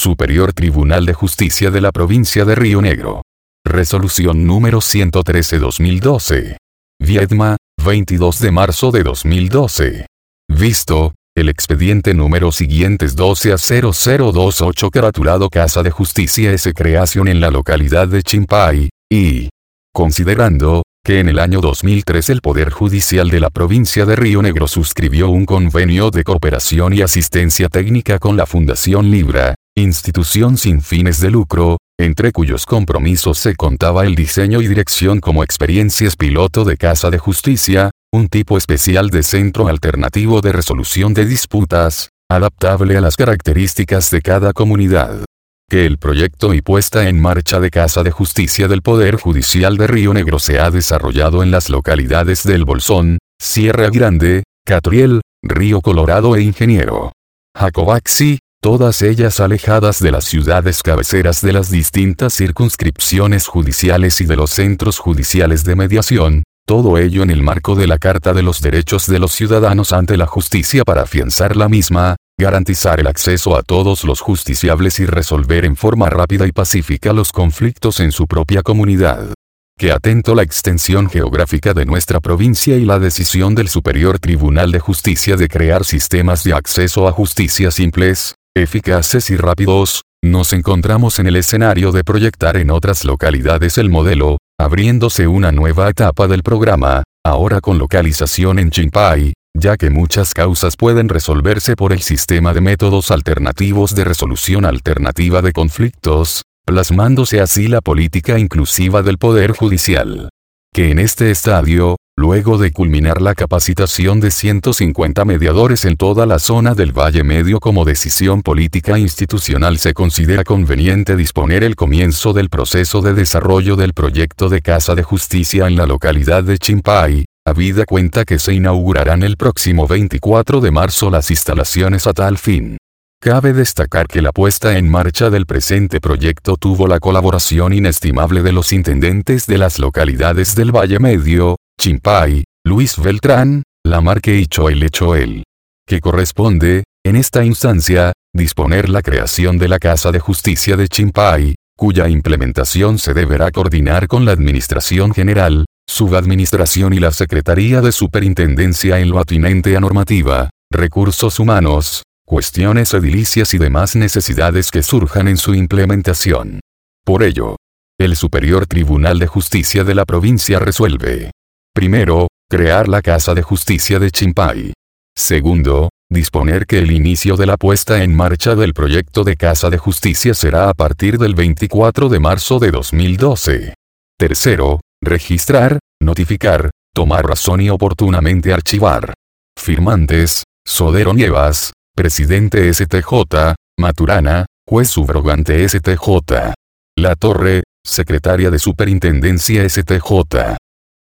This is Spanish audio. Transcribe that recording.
Superior Tribunal de Justicia de la Provincia de Río Negro. Resolución número 113/2012. Viedma, 22 de marzo de 2012. Visto, el expediente número siguientes 12-0028 caratulado Casa de Justicia S. Creación en la localidad de Chimpay, y considerando que en el año 2003 el Poder Judicial de la provincia de Río Negro suscribió un convenio de cooperación y asistencia técnica con la Fundación Libra, institución sin fines de lucro, entre cuyos compromisos se contaba el diseño y dirección como experiencias piloto de Casa de Justicia, un tipo especial de centro alternativo de resolución de disputas, adaptable a las características de cada comunidad. Que el proyecto y puesta en marcha de Casa de Justicia del Poder Judicial de Río Negro se ha desarrollado en las localidades de El Bolsón, Sierra Grande, Catriel, Río Colorado e Ingeniero Jacobaxi, todas ellas alejadas de las ciudades cabeceras de las distintas circunscripciones judiciales y de los centros judiciales de mediación, todo ello en el marco de la Carta de los Derechos de los Ciudadanos ante la Justicia para afianzar la misma, garantizar el acceso a todos los justiciables y resolver en forma rápida y pacífica los conflictos en su propia comunidad. Que atento la extensión geográfica de nuestra provincia y la decisión del Superior Tribunal de Justicia de crear sistemas de acceso a justicia simples, eficaces y rápidos, nos encontramos en el escenario de proyectar en otras localidades el modelo, abriéndose una nueva etapa del programa, ahora con localización en Chimpay, ya que muchas causas pueden resolverse por el sistema de métodos alternativos de resolución alternativa de conflictos, plasmándose así la política inclusiva del Poder Judicial. Que en este estadio, luego de culminar la capacitación de 150 mediadores en toda la zona del Valle Medio como decisión política institucional, se considera conveniente disponer el comienzo del proceso de desarrollo del proyecto de Casa de Justicia en la localidad de Chimpay, habida cuenta que se inaugurarán el próximo 24 de marzo las instalaciones a tal fin. Cabe destacar que la puesta en marcha del presente proyecto tuvo la colaboración inestimable de los intendentes de las localidades del Valle Medio, Chimpay, Luis Beltrán, Lamarque y Choel, que corresponde, en esta instancia, disponer la creación de la Casa de Justicia de Chimpay, cuya implementación se deberá coordinar con la Administración General, Subadministración y la Secretaría de Superintendencia en lo atinente a normativa, recursos humanos, cuestiones edilicias y demás necesidades que surjan en su implementación. Por ello, el Superior Tribunal de Justicia de la provincia resuelve: primero, crear la Casa de Justicia de Chimpay. Segundo, disponer que el inicio de la puesta en marcha del proyecto de Casa de Justicia será a partir del 24 de marzo de 2012. Tercero, registrar, notificar, tomar razón y oportunamente archivar. Firmantes: Sodero Nievas, Presidente STJ, Maturana, Juez Subrogante STJ. La Torre, Secretaria de Superintendencia STJ.